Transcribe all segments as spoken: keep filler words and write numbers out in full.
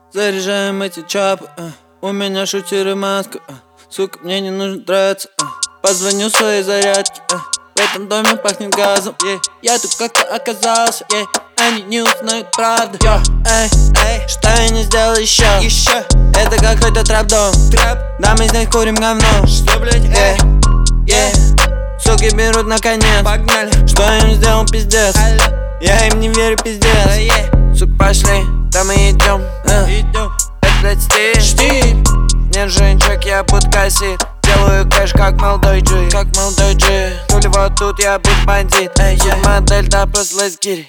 Заряжаем эти чапы, а. У меня шутер и маска, а. Сука, мне не нужно драться, а. Позвоню своей зарядке, а. В этом доме пахнет газом, yeah. Я тут как-то оказался, yeah. Они не узнают правду, yeah. Эй, эй, что я не сделал еще? Еще. Это какой-то трэп-дом, трэп. Да, мы здесь курим говно. Что, блять, эй, yeah. Суки берут наконец, погнали. Что я им сделал, пиздец. Я им не верю, пиздец, yeah. Сука, пошли, да мы идем, uh. идем. Это, блядь, стиль, стиль. Нет женщик, я буду кассир. Делаю кэш, как молодой джи, как молодой джи. Хули вот тут я буду бандит. Эй, я модель, да просто let's get it.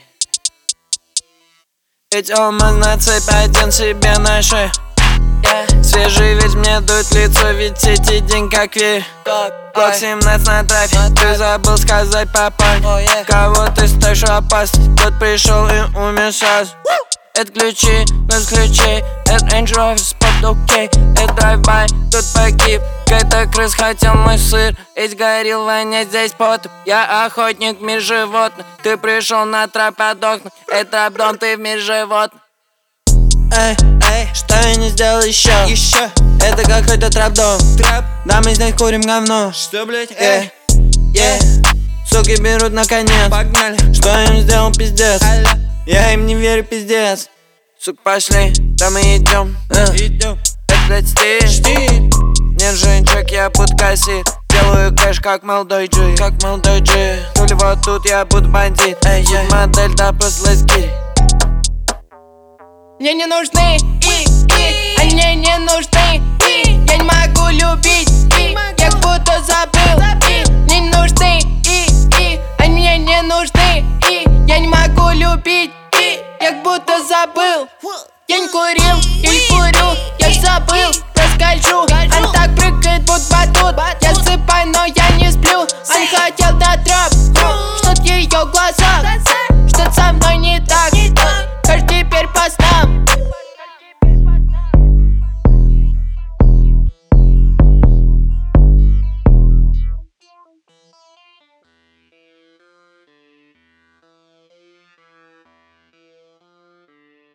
Ведь алмаз на цепь один себе на шею, yeah. Свежий ведь мне дует лицо, ведь эти день как верь. Блок семнадцать на трафе, ты забыл сказать папа, oh, yeah. Кого ты стоишь опасность, тот пришел и умер сразу. Это ключи, без ключей, это Range Rover, спорт окей, это драйв-бай, тут погиб. Какой-то крыс хотел мой сыр, ведь горел вонять здесь потом. Я охотник в мир животных, ты пришел на тропе подохнуть. Это обдом, ты в мир животных. Эй, эй, что я не сделал еще? Еще. Это какой-то трэп-дом, трэп. Да, мы здесь курим говно. Что, блять, эй, yeah. Суки берут наконец, погнали. Что я им сделал, пиздец. Я им не верю, пиздец. Сука, пошли, да мы идем, uh. идем. Это, блядь, стиль, стиль. Нет женщик, я буду кассир. Делаю кэш, как молодой джи, как молодой джи. Хули вот тут я буду бандит. Эй, я модель, да просто let's get it. Мне не нужны и, и, они мне не нужны и. Я не могу любить и, я как будто забыл и. Мне не нужны и, и, они мне не нужны и. Я не могу любить и, я как будто забыл. Я не курил или курю, я забыл, проскольжу. Он так прыгает, будто батут. Я сыпаю, но я не сплю. Он хотел до троп, что-то ее глаза